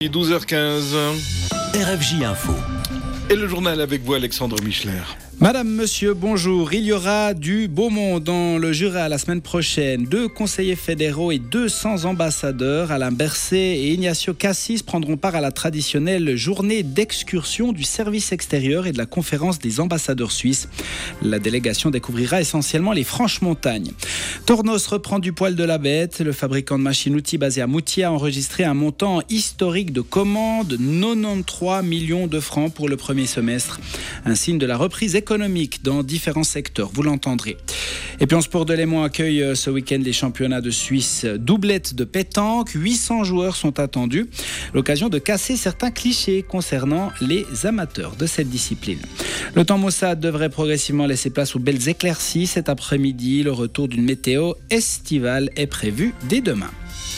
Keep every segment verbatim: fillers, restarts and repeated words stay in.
douze heures quinze. R F J Info. Et le journal avec vous, Alexandre Michler. Madame, monsieur, bonjour. Il y aura du beau monde dans le Jura la semaine prochaine. Deux conseillers fédéraux et deux cents ambassadeurs, Alain Berset et Ignacio Cassis, prendront part à la traditionnelle journée d'excursion du service extérieur et de la conférence des ambassadeurs suisses. La délégation découvrira essentiellement les Franches-Montagnes. Tornos reprend du poil de la bête. Le fabricant de machines-outils basé à Moutier a enregistré un montant historique de commandes, quatre-vingt-treize millions de francs pour le premier semestre. Un signe de la reprise économique économique dans différents secteurs, vous l'entendrez. Et puis en sport de Léman accueille ce week-end les championnats de Suisse doublette de pétanque. huit cents joueurs sont attendus. L'occasion de casser certains clichés concernant les amateurs de cette discipline. Le temps maussade devrait progressivement laisser place aux belles éclaircies cet après-midi. Le retour d'une météo estivale est prévu dès demain.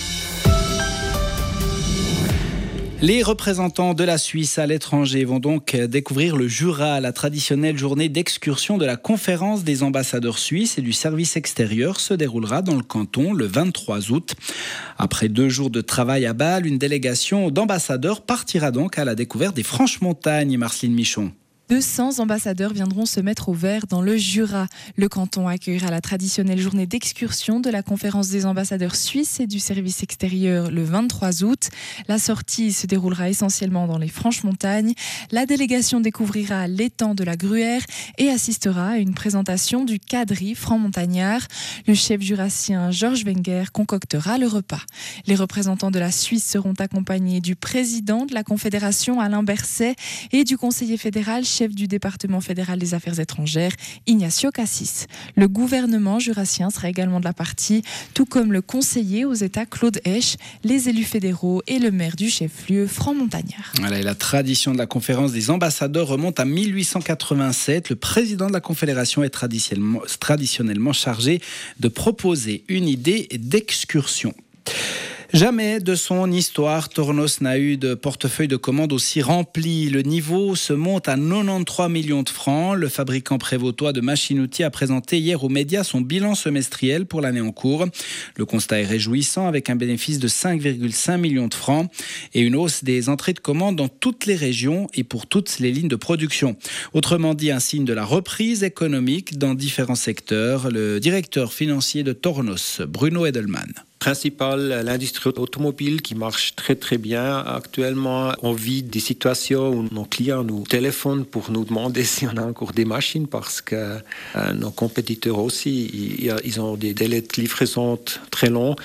Les représentants de la Suisse à l'étranger vont donc découvrir le Jura, la traditionnelle journée d'excursion de la conférence des ambassadeurs suisses et du service extérieur se déroulera dans le canton le vingt-trois août. Après deux jours de travail à Bâle, une délégation d'ambassadeurs partira donc à la découverte des Franches-Montagnes. Marceline Michon. deux cents ambassadeurs viendront se mettre au vert dans le Jura. Le canton accueillera la traditionnelle journée d'excursion de la conférence des ambassadeurs suisses et du service extérieur le vingt-trois août. La sortie se déroulera essentiellement dans les Franches-Montagnes. La délégation découvrira l'étang de la Gruère et assistera à une présentation du quadrille franc-montagnard. Le chef jurassien Georges Wenger concoctera le repas. Les représentants de la Suisse seront accompagnés du président de la Confédération Alain Berset et du conseiller fédéral chef du département fédéral des affaires étrangères, Ignacio Cassis. Le gouvernement jurassien sera également de la partie, tout comme le conseiller aux États Claude Esch, les élus fédéraux et le maire du chef-lieu franc-montagnard. Voilà, et la tradition de la conférence des ambassadeurs remonte à mille huit cent quatre-vingt-sept. Le président de la Confédération est traditionnellement, traditionnellement chargé de proposer une idée d'excursion. Jamais de son histoire, Tornos n'a eu de portefeuille de commandes aussi rempli. Le niveau se monte à quatre-vingt-treize millions de francs. Le fabricant prévôtois de machines-outils a présenté hier aux médias son bilan semestriel pour l'année en cours. Le constat est réjouissant avec un bénéfice de cinq virgule cinq millions de francs et une hausse des entrées de commandes dans toutes les régions et pour toutes les lignes de production. Autrement dit, un signe de la reprise économique dans différents secteurs. Le directeur financier de Tornos, Bruno Edelman. Principal, l'industrie automobile qui marche très très bien. Actuellement, on vit des situations où nos clients nous téléphonent pour nous demander si on a encore des machines parce que euh, nos compétiteurs aussi, ils, ils ont des délais de livraison très longs.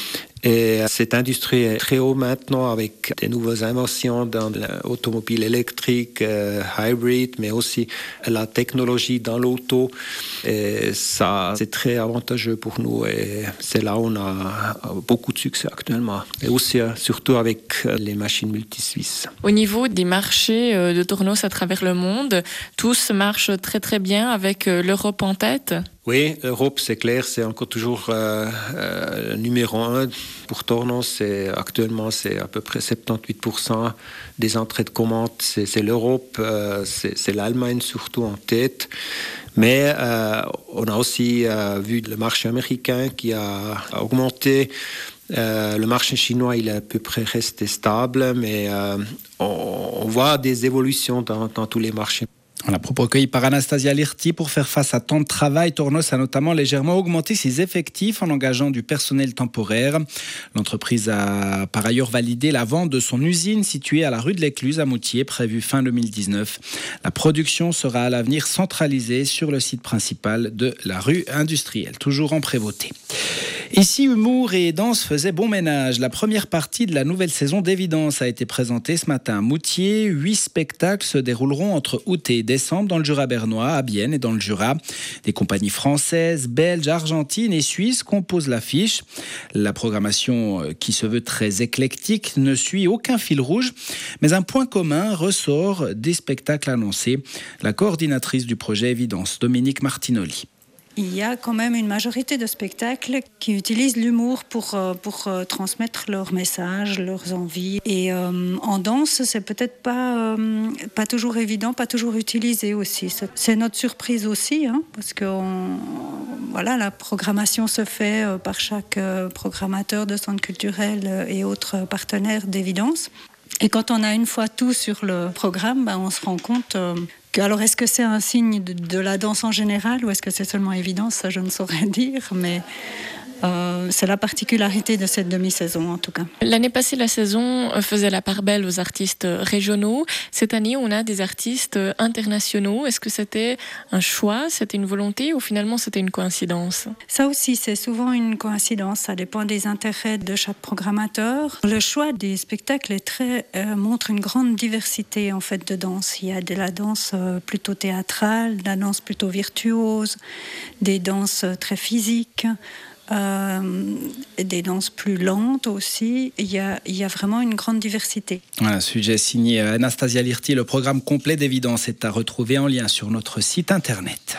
Et cette industrie est très haut maintenant avec des nouvelles inventions dans l'automobile électrique, euh, hybrid, mais aussi la technologie dans l'auto. Et ça, c'est très avantageux pour nous et c'est là où on a beaucoup de succès actuellement. Et aussi, surtout avec les machines multi-suisses. Au niveau des marchés de Tornos à travers le monde, tous marchent très très bien avec l'Europe en tête. Oui, l'Europe, c'est clair, c'est encore toujours euh, euh, numéro un. Pour Tornos, c'est, actuellement, c'est à peu près soixante-dix-huit pour cent des entrées de commandes. C'est, c'est l'Europe, euh, c'est, c'est l'Allemagne surtout en tête. Mais euh, on a aussi euh, vu le marché américain qui a augmenté. Euh, le marché chinois, il est à peu près resté stable, mais euh, on, on voit des évolutions dans, dans tous les marchés. Voilà, propos recueillis par Anastasia Lirti. Pour faire face à tant de travail, Tornos a notamment légèrement augmenté ses effectifs en engageant du personnel temporaire. L'entreprise a par ailleurs validé la vente de son usine située à la rue de l'Écluse à Moutier, prévue fin deux mille dix-neuf. La production sera à l'avenir centralisée sur le site principal de la rue industrielle, toujours en Prévôté. Ici, humour et danse faisaient bon ménage. La première partie de la nouvelle saison d'Évidence a été présentée ce matin à Moutier. Huit spectacles se dérouleront entre août et décembre dans le Jura bernois, à Bienne et dans le Jura. Des compagnies françaises, belges, argentines et suisses composent l'affiche. La programmation, qui se veut très éclectique, ne suit aucun fil rouge, mais un point commun ressort des spectacles annoncés. La coordinatrice du projet Évidence, Dominique Martinoli. Il y a quand même une majorité de spectacles qui utilisent l'humour pour, pour transmettre leurs messages, leurs envies. Et euh, en danse, c'est peut-être pas, euh, pas toujours évident, pas toujours utilisé aussi. C'est notre surprise aussi, hein, parce que on, voilà, la programmation se fait par chaque programmateur de centres culturels et autres partenaires d'Évidence. Et quand on a une fois tout sur le programme, ben, on se rend compte euh, que, alors est-ce que c'est un signe de, de la danse en général ou est-ce que c'est seulement évidence, ça je ne saurais dire, mais euh, c'est la particularité de cette demi-saison en tout cas. L'année passée, la saison faisait la part belle aux artistes régionaux. Cette année, on a des artistes internationaux. Est-ce que c'était un choix, c'était une volonté ou finalement c'était une coïncidence? Ça aussi, c'est souvent une coïncidence. Ça dépend des intérêts de chaque programmateur. Le choix des spectacles est très, euh, montre une grande diversité en fait de danse. Il y a de la danse euh, plutôt théâtrale, de la danse plutôt virtuose, des danses très physiques. Euh, des danses plus lentes aussi. Il y a, il y a vraiment une grande diversité. Voilà, sujet signé Anastasia Lirti. Le programme complet d'Évidence est à retrouver en lien sur notre site internet.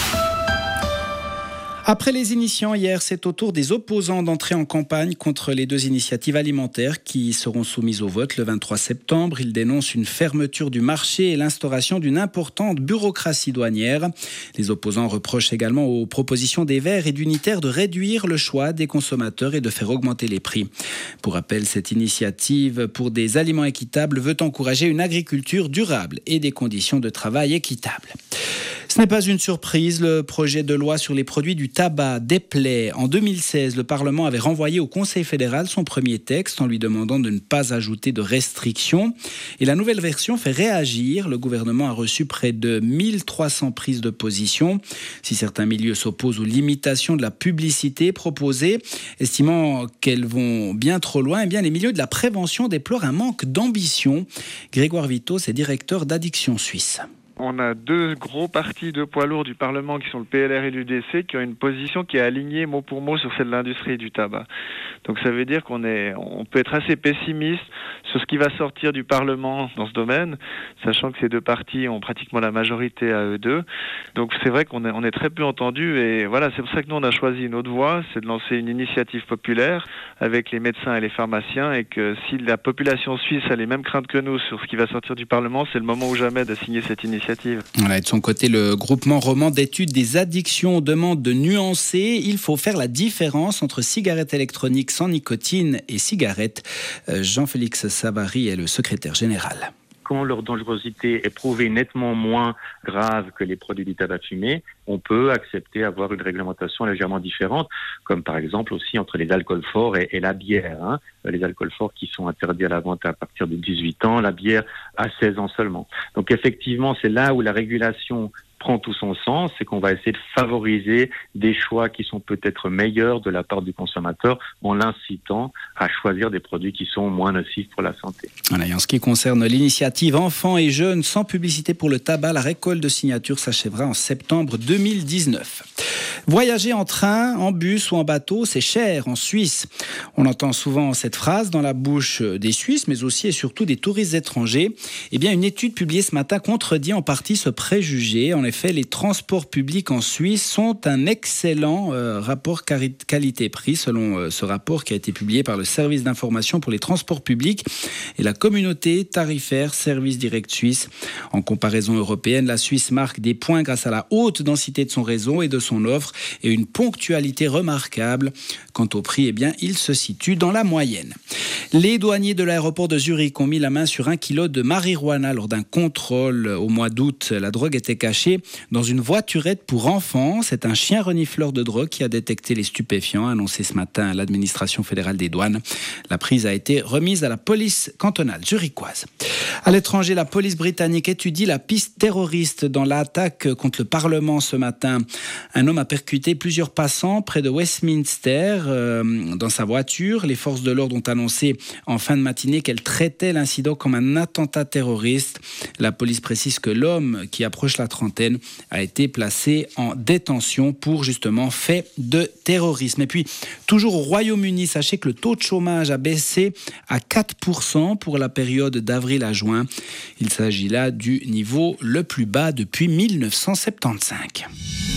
Après les initiants hier, c'est au tour des opposants d'entrer en campagne contre les deux initiatives alimentaires qui seront soumises au vote le vingt-trois septembre. Ils dénoncent une fermeture du marché et l'instauration d'une importante bureaucratie douanière. Les opposants reprochent également aux propositions des Verts et d'Unitaire de réduire le choix des consommateurs et de faire augmenter les prix. Pour rappel, cette initiative pour des aliments équitables veut encourager une agriculture durable et des conditions de travail équitables. Ce n'est pas une surprise, le projet de loi sur les produits du tabac déplaît. En deux mille seize, le Parlement avait renvoyé au Conseil fédéral son premier texte en lui demandant de ne pas ajouter de restrictions. Et la nouvelle version fait réagir. Le gouvernement a reçu près de mille trois cents prises de position. Si certains milieux s'opposent aux limitations de la publicité proposée, estimant qu'elles vont bien trop loin, eh bien les milieux de la prévention déplorent un manque d'ambition. Grégoire Vito, c'est directeur d'Addiction Suisse. On a deux gros partis de poids lourds du Parlement qui sont le P L R et l'U D C qui ont une position qui est alignée mot pour mot sur celle de l'industrie du tabac. Donc ça veut dire qu'on est, on peut être assez pessimiste sur ce qui va sortir du Parlement dans ce domaine, sachant que ces deux partis ont pratiquement la majorité à eux deux. Donc c'est vrai qu'on est, on est très peu entendus et voilà, c'est pour ça que nous on a choisi une autre voie, c'est de lancer une initiative populaire avec les médecins et les pharmaciens et que si la population suisse a les mêmes craintes que nous sur ce qui va sortir du Parlement, c'est le moment ou jamais de signer cette initiative. Voilà, et de son côté, le groupement roman d'études des addictions demande de nuancer. Il faut faire la différence entre cigarettes électroniques sans nicotine et cigarettes. Jean-Félix Savary est le secrétaire général. Quand leur dangerosité est prouvée nettement moins grave que les produits du tabac fumé, on peut accepter avoir une réglementation légèrement différente, comme par exemple aussi entre les alcools forts et, et la bière. Hein. Les alcools forts qui sont interdits à la vente à partir de dix-huit ans, la bière à seize ans seulement. Donc effectivement, c'est là où la régulation prend tout son sens, c'est qu'on va essayer de favoriser des choix qui sont peut-être meilleurs de la part du consommateur en l'incitant à choisir des produits qui sont moins nocifs pour la santé. Voilà, et en ce qui concerne l'initiative Enfants et Jeunes sans publicité pour le tabac, la récolte de signatures s'achèvera en septembre deux mille dix-neuf. Voyager en train, en bus ou en bateau, c'est cher en Suisse. On entend souvent cette phrase dans la bouche des Suisses, mais aussi et surtout des touristes étrangers. Eh bien, une étude publiée ce matin contredit en partie ce préjugé. En effet, les transports publics en Suisse sont un excellent euh, rapport qualité-prix, selon euh, ce rapport qui a été publié par le service d'information pour les transports publics et la communauté tarifaire Service Direct Suisse. En comparaison européenne, la Suisse marque des points grâce à la haute densité de son réseau et de son offre et une ponctualité remarquable. Quant au prix, eh bien, il se situe dans la moyenne. Les douaniers de l'aéroport de Zurich ont mis la main sur un kilo de marijuana lors d'un contrôle au mois d'août. La drogue était cachée dans une voiturette pour enfants. C'est un chien renifleur de drogue qui a détecté les stupéfiants, annoncé ce matin à l'administration fédérale des douanes. La prise a été remise à la police cantonale zurichoise. À l'étranger, la police britannique étudie la piste terroriste dans l'attaque contre le Parlement ce matin. Un homme a percuté plusieurs passants près de Westminster euh, dans sa voiture. Les forces de l'ordre ont annoncé en fin de matinée qu'elles traitaient l'incident comme un attentat terroriste. La police précise que l'homme qui approche la trentaine a été placé en détention pour justement fait de terrorisme. Et puis, toujours au Royaume-Uni, sachez que le taux de chômage a baissé à quatre pour cent pour la période d'avril à juin. Il s'agit là du niveau le plus bas depuis mille neuf cent soixante-quinze.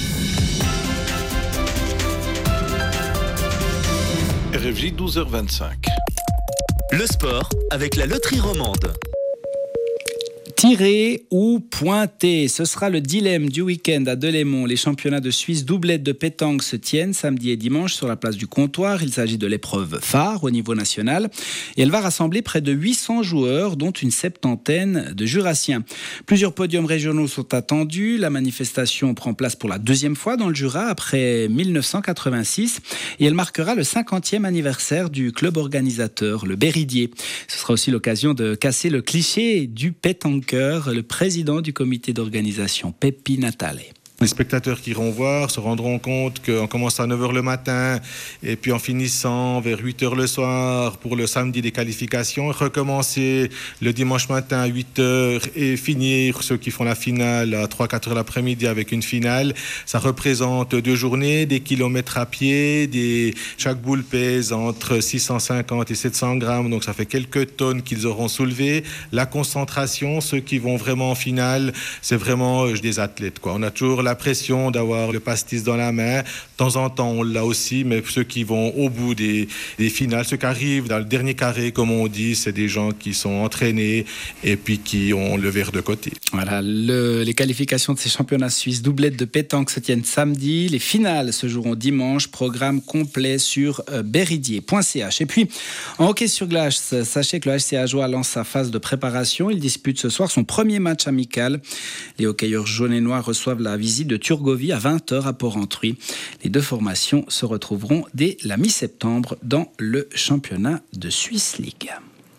R F J douze heures vingt-cinq. Le sport avec la loterie romande. Tirer ou pointer, ce sera le dilemme du week-end à Delémont. Les championnats de Suisse doublette de pétanque se tiennent samedi et dimanche sur la place du comptoir. Il s'agit de l'épreuve phare au niveau national et elle va rassembler près de huit cents joueurs, dont une septantaine de jurassiens. Plusieurs podiums régionaux sont attendus. La manifestation prend place pour la deuxième fois dans le Jura après mille neuf cent quatre-vingt-six et elle marquera le cinquantième anniversaire du club organisateur, le Béridier. Ce sera aussi l'occasion de casser le cliché du pétanqueur. Le président du comité d'organisation, Pepi Natale. Les spectateurs qui iront voir se rendront compte qu'en commençant à neuf heures le matin et puis en finissant vers huit heures le soir pour le samedi des qualifications, recommencer le dimanche matin à huit heures et finir ceux qui font la finale à trois à quatre heures l'après-midi avec une finale. Ça représente deux journées, des kilomètres à pied, des... chaque boule pèse entre six cent cinquante et sept cents grammes, donc ça fait quelques tonnes qu'ils auront soulevées. La concentration, ceux qui vont vraiment en finale, c'est vraiment euh, des athlètes, quoi. On a toujours la pression d'avoir le pastis dans la main. De temps en temps, on l'a aussi, mais ceux qui vont au bout des, des finales, ceux qui arrivent dans le dernier carré, comme on dit, c'est des gens qui sont entraînés et puis qui ont le verre de côté. Voilà, le, les qualifications de ces championnats suisses doublette de pétanque se tiennent samedi. Les finales se joueront dimanche. Programme complet sur euh, béridier point c h. Et puis, en hockey sur glace, sachez que le H C Ajoie lance sa phase de préparation. Il dispute ce soir son premier match amical. Les hockeyeurs jaunes et noirs reçoivent la visite de Turgovie à vingt heures à Port-Entruy. Les deux formations se retrouveront dès la mi-septembre dans le championnat de Swiss League.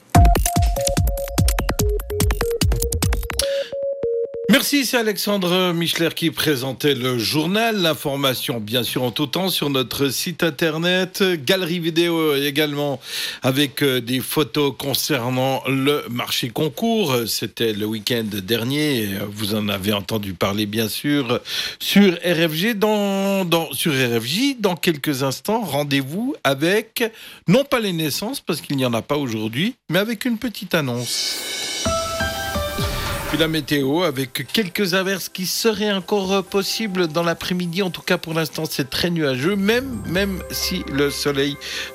Merci, c'est Alexandre Michler qui présentait le journal. L'information, bien sûr, en tout temps sur notre site internet. Galerie vidéo également avec des photos concernant le marché concours. C'était le week-end dernier. Vous en avez entendu parler, bien sûr, sur R F G. Dans, dans, sur R F J, dans quelques instants, rendez-vous avec, non pas les naissances, parce qu'il n'y en a pas aujourd'hui, mais avec une petite annonce. Puis la météo avec quelques averses qui seraient encore possibles dans l'après-midi. En tout cas, pour l'instant, c'est très nuageux, même, même si le soleil